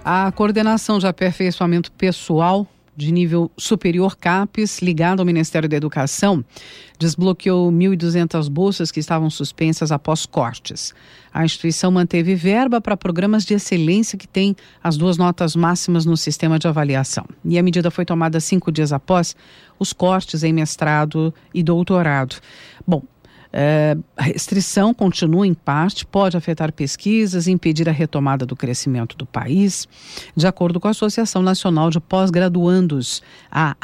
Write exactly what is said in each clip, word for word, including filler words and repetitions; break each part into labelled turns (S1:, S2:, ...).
S1: A Coordenação de Aperfeiçoamento Pessoal de Nível Superior CAPES, ligado ao Ministério da Educação, desbloqueou mil e duzentas bolsas que estavam suspensas após cortes. A instituição manteve verba para programas de excelência que têm as duas notas máximas no sistema de avaliação. E a medida foi tomada cinco dias após os cortes em mestrado e doutorado. Bom, É, a restrição continua em parte, pode afetar pesquisas e impedir a retomada do crescimento do país. De acordo com a Associação Nacional de Pós-Graduandos, a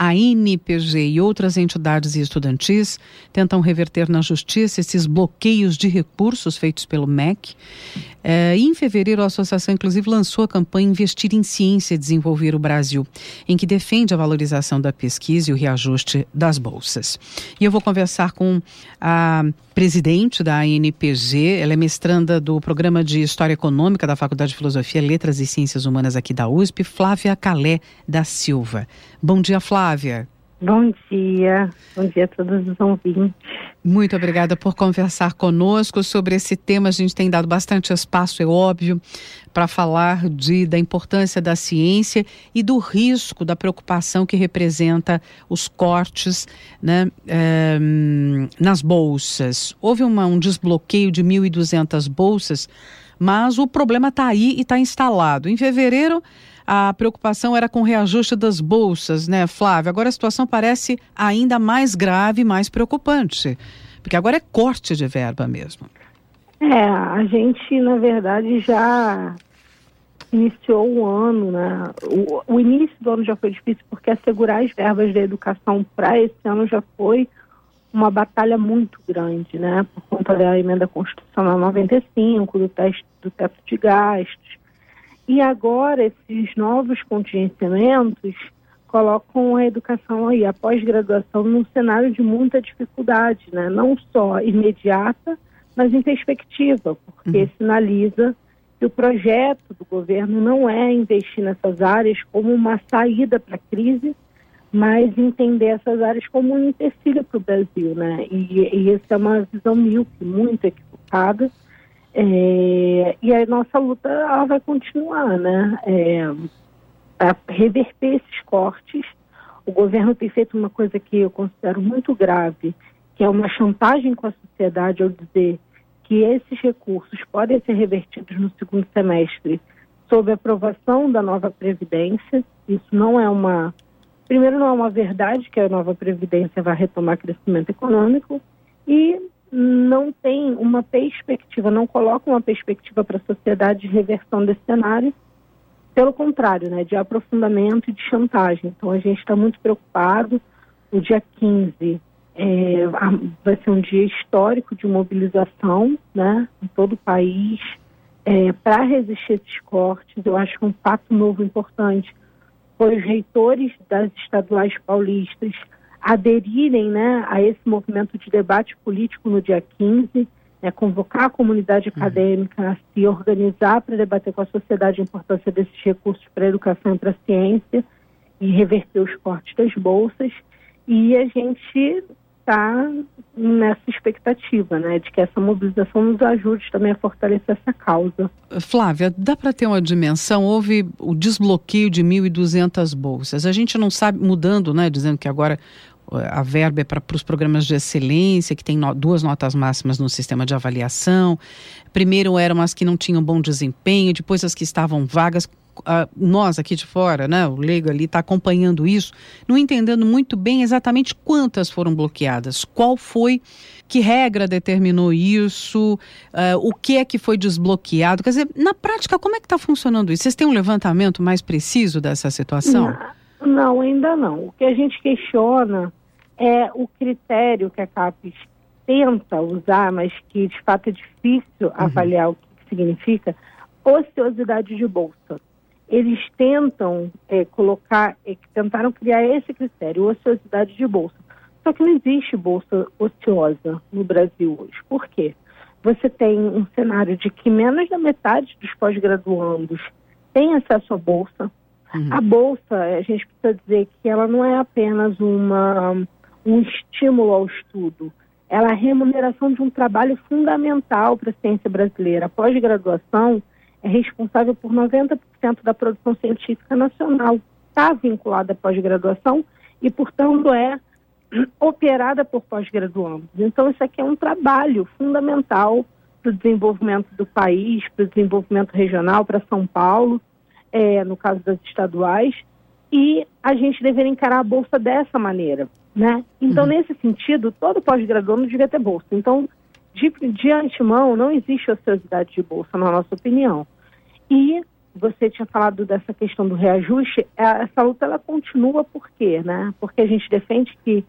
S1: ANPG e outras entidades estudantis tentam reverter na justiça esses bloqueios de recursos feitos pelo M E C. É, em fevereiro, a associação inclusive lançou a campanha Investir em Ciência e Desenvolver o Brasil, em que defende a valorização da pesquisa e o reajuste das bolsas. E eu vou conversar com a presidente da A N P G, ela é mestranda do Programa de História Econômica da Faculdade de Filosofia, Letras e Ciências Humanas aqui da U S P, Flávia Calé da Silva. Bom dia, Flávia.
S2: Bom dia, bom dia a todos os ouvintes.
S1: Muito obrigada por conversar conosco sobre esse tema. A gente tem dado bastante espaço, é óbvio, para falar de, da importância da ciência e do risco, da preocupação que representa os cortes, né, é, nas bolsas. Houve uma, um desbloqueio de mil e duzentas bolsas, mas o problema está aí e está instalado. Em fevereiro, a preocupação era com o reajuste das bolsas, né, Flávia? Agora a situação parece ainda mais grave e mais preocupante, porque agora é corte de verba mesmo.
S2: É, a gente, na verdade, já iniciou o ano, né? O, o início do ano já foi difícil, porque assegurar as verbas da educação para esse ano já foi uma batalha muito grande, né? Por conta da emenda constitucional noventa e cinco, do, teste, do teto de gastos. E agora esses novos contingenciamentos colocam a educação aí, a pós-graduação, num cenário de muita dificuldade, né? Não só imediata, mas em perspectiva, porque uhum. sinaliza que o projeto do governo não é investir nessas áreas como uma saída para a crise, mas entender essas áreas como um empecilho para o Brasil, né? E, e essa é uma visão míope, muito equivocada. É, e a nossa luta ela vai continuar, né? É, a reverter esses cortes. O governo tem feito uma coisa que eu considero muito grave, que é uma chantagem com a sociedade ao dizer que esses recursos podem ser revertidos no segundo semestre sob a aprovação da nova Previdência. Isso não é uma... Primeiro, não é uma verdade que a nova Previdência vai retomar crescimento econômico e não tem uma perspectiva, não coloca uma perspectiva para a sociedade de reversão desse cenário, pelo contrário, né, de aprofundamento e de chantagem. Então a gente está muito preocupado. O dia quinze é, vai ser um dia histórico de mobilização, né, em todo o país, é, para resistir a esses cortes. Eu acho que um fato novo importante foi os reitores das estaduais paulistas aderirem, né, a esse movimento de debate político no dia quinze, né, convocar a comunidade acadêmica a se organizar para debater com a sociedade a importância desses recursos para a educação e para a ciência e reverter os cortes das bolsas. E a gente está nessa expectativa, né, de que essa mobilização nos ajude também a fortalecer essa causa.
S1: Flávia, dá para ter uma dimensão? Houve o desbloqueio de mil e duzentas bolsas. A gente não sabe, mudando, né, dizendo que agora a verba é para os programas de excelência, que tem no, duas notas máximas no sistema de avaliação. Primeiro eram as que não tinham bom desempenho, depois as que estavam vagas. Uh, nós aqui de fora, né, o leigo ali está acompanhando isso, não entendendo muito bem exatamente quantas foram bloqueadas, qual foi, que regra determinou isso, uh, o que é que foi desbloqueado. Quer dizer, na prática, como é que está funcionando isso? Vocês têm um levantamento mais preciso dessa situação?
S2: Não, não, ainda não. O que a gente questiona é o critério que a CAPES tenta usar, mas que de fato é difícil uhum. avaliar o que significa, ociosidade de bolsa. Eles tentam é, colocar, é, tentaram criar esse critério, ociosidade de bolsa. Só que não existe bolsa ociosa no Brasil hoje. Por quê? Você tem um cenário de que menos da metade dos pós-graduandos tem acesso à bolsa. Uhum. A bolsa, a gente precisa dizer que ela não é apenas uma, um estímulo ao estudo. Ela é a remuneração de um trabalho fundamental para a ciência brasileira. A pós-graduação é responsável por noventa por cento da produção científica nacional, está vinculada à pós-graduação e, portanto, é operada por pós-graduandos. Então, isso aqui é um trabalho fundamental para o desenvolvimento do país, para o desenvolvimento regional, para São Paulo, é, no caso das estaduais, e a gente deveria encarar a bolsa dessa maneira, né? Então, uhum. nesse sentido, todo pós-graduando devia ter bolsa. Então, de, de antemão, não existe ociosidade de bolsa, na nossa opinião. E você tinha falado dessa questão do reajuste, essa luta ela continua por quê, né? Porque a gente defende que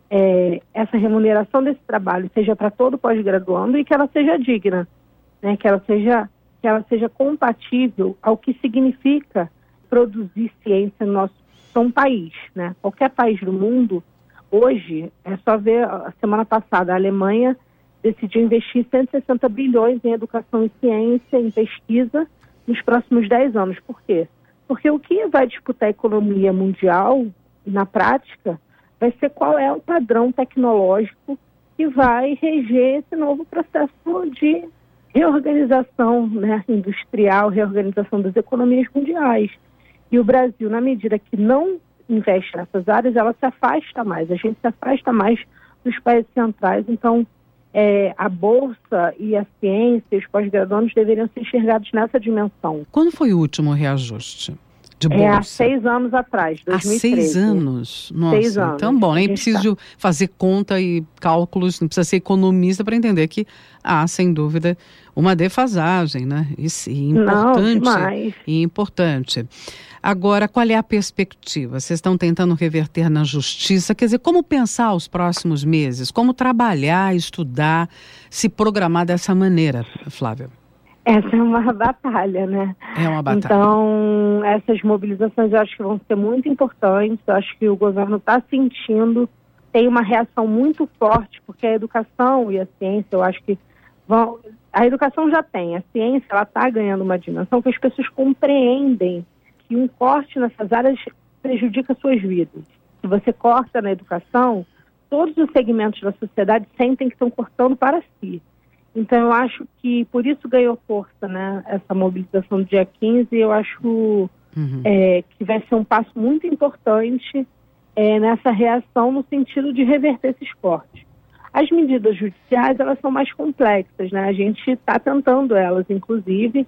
S2: é, essa remuneração desse trabalho seja para todo pós-graduando e que ela seja digna, né? Que ela seja, que ela seja compatível ao que significa produzir ciência no nosso um país, né? Qualquer país do mundo, hoje, é só ver, a semana passada, a Alemanha decidiu investir cento e sessenta bilhões em educação e ciência, em pesquisa, nos próximos dez anos. Por quê? Porque o que vai disputar a economia mundial, na prática, vai ser qual é o padrão tecnológico que vai reger esse novo processo de reorganização, né, industrial, reorganização das economias mundiais. E o Brasil, na medida que não investe nessas áreas, ela se afasta mais. A gente se afasta mais dos países centrais. Então, é, a Bolsa e a ciência, os pós-graduandos deveriam ser enxergados nessa dimensão.
S1: Quando foi o último reajuste de Bolsa?
S2: É, há seis anos atrás, dois mil e treze.
S1: Há seis anos? Nossa,
S2: seis anos.
S1: Então, bom, nem preciso tá. fazer conta e cálculos, não precisa ser economista para entender que há, sem dúvida, uma defasagem, né? Isso, e importante.
S2: Não,
S1: e importante. Agora, qual é a perspectiva? Vocês estão tentando reverter na justiça? Quer dizer, como pensar os próximos meses? Como trabalhar, estudar, se programar dessa maneira, Flávia?
S2: Essa é uma batalha, né?
S1: É uma batalha.
S2: Então, essas mobilizações eu acho que vão ser muito importantes. Eu acho que o governo está sentindo, tem uma reação muito forte, porque a educação e a ciência, eu acho que vão... A educação já tem, a ciência, ela está ganhando uma dimensão que as pessoas compreendem que um corte nessas áreas prejudica suas vidas. Se você corta na educação, todos os segmentos da sociedade sentem que estão cortando para si. Então, eu acho que por isso ganhou força, né, essa mobilização do dia quinze, e eu acho uhum. é, que vai ser um passo muito importante é, nessa reação no sentido de reverter esses cortes. As medidas judiciais, elas são mais complexas, né? A gente está tentando elas, inclusive,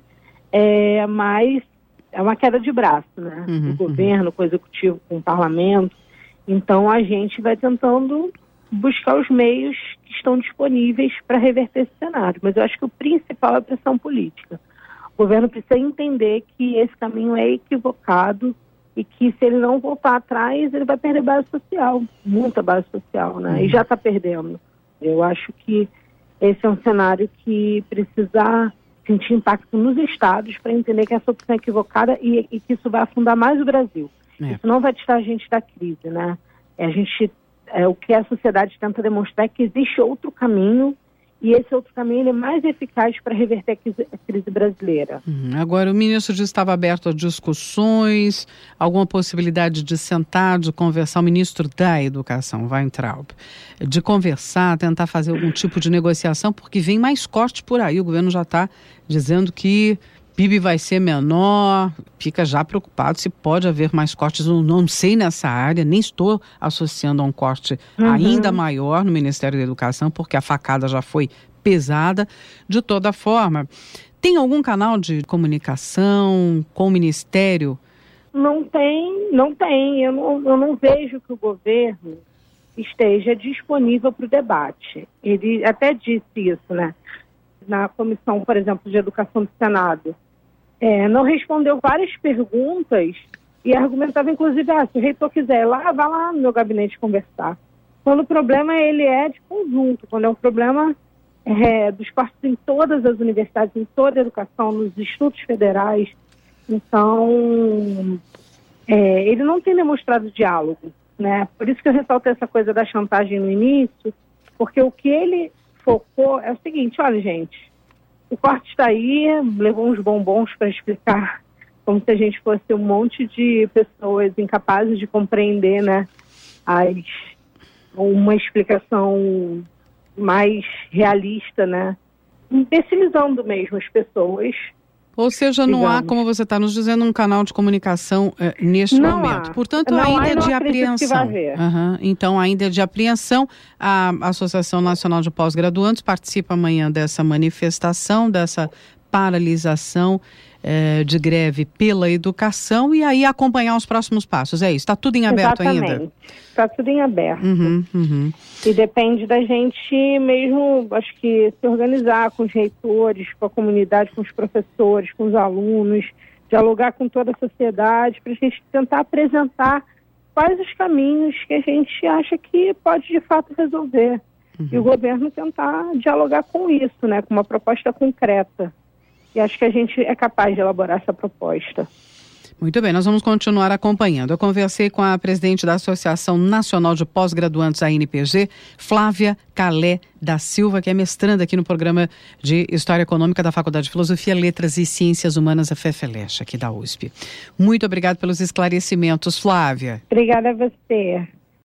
S2: é, mas é uma queda de braço, né?
S1: Uhum,
S2: o governo, uhum. com o executivo, com o parlamento. Então, a gente vai tentando buscar os meios que estão disponíveis para reverter esse cenário. Mas eu acho que o principal é a pressão política. O governo precisa entender que esse caminho é equivocado e que, se ele não voltar atrás, ele vai perder base social, muita base social, né? Uhum. E já está perdendo. Eu acho que esse é um cenário que precisa sentir impacto nos estados para entender que essa opção é equivocada e, e que isso vai afundar mais o Brasil. É. Isso não vai tirar a gente da crise, né? A gente, é, o que a sociedade tenta demonstrar é que existe outro caminho e esse outro caminho ele é mais eficaz para reverter a crise, a crise brasileira.
S1: Uhum. Agora, o ministro disse que estava aberto a discussões, alguma possibilidade de sentar, de conversar, o ministro da Educação, Weintraub, de conversar, tentar fazer algum tipo de negociação, porque vem mais corte por aí. O governo já está dizendo que P I B vai ser menor, fica já preocupado se pode haver mais cortes. Eu não sei nessa área, nem estou associando a um corte uhum. ainda maior no Ministério da Educação, porque a facada já foi pesada. De toda forma, tem algum canal de comunicação com o Ministério?
S2: Não tem, não tem. Eu não, eu não vejo que o governo esteja disponível para o debate. Ele até disse isso, né? Na comissão, por exemplo, de Educação do Senado, é, não respondeu várias perguntas e argumentava, inclusive, ah, se o reitor quiser ir lá, vá lá no meu gabinete conversar. Quando o problema ele é de conjunto, quando é um problema é, dos cortes em todas as universidades, em toda a educação, nos institutos federais. Então, é, ele não tem demonstrado diálogo, né? Por isso que eu ressaltei essa coisa da chantagem no início, porque o que ele focou é o seguinte: olha, gente, o corte está aí, levou uns bombons para explicar, como se a gente fosse um monte de pessoas incapazes de compreender, né, as, uma explicação mais realista, né, imbecilizando mesmo as pessoas
S1: Ou seja, não
S2: digamos.
S1: há, como você está nos dizendo, um canal de comunicação eh, neste
S2: não
S1: momento.
S2: Há.
S1: Portanto,
S2: não
S1: ainda
S2: há,
S1: é de apreensão.
S2: Uhum.
S1: Então, ainda é de apreensão. A Associação Nacional de Pós-Graduantes participa amanhã dessa manifestação, dessa paralisação eh, de greve pela educação e aí acompanhar os próximos passos. É isso? Está tudo em aberto
S2: Exatamente.
S1: ainda?
S2: Está tudo em aberto.
S1: Uhum, uhum.
S2: E depende da gente mesmo, acho que, se organizar com os reitores, com a comunidade, com os professores, com os alunos, dialogar com toda a sociedade, para a gente tentar apresentar quais os caminhos que a gente acha que pode, de fato, resolver. Uhum. E o governo tentar dialogar com isso, né, com uma proposta concreta. E acho que a gente é capaz de elaborar essa proposta.
S1: Muito bem, nós vamos continuar acompanhando. Eu conversei com a presidente da Associação Nacional de Pós-Graduantes, a N P G, Flávia Calé da Silva, que é mestranda aqui no programa de História Econômica da Faculdade de Filosofia, Letras e Ciências Humanas, da FEFELECH, aqui da U S P. Muito obrigada pelos esclarecimentos, Flávia.
S2: Obrigada a você.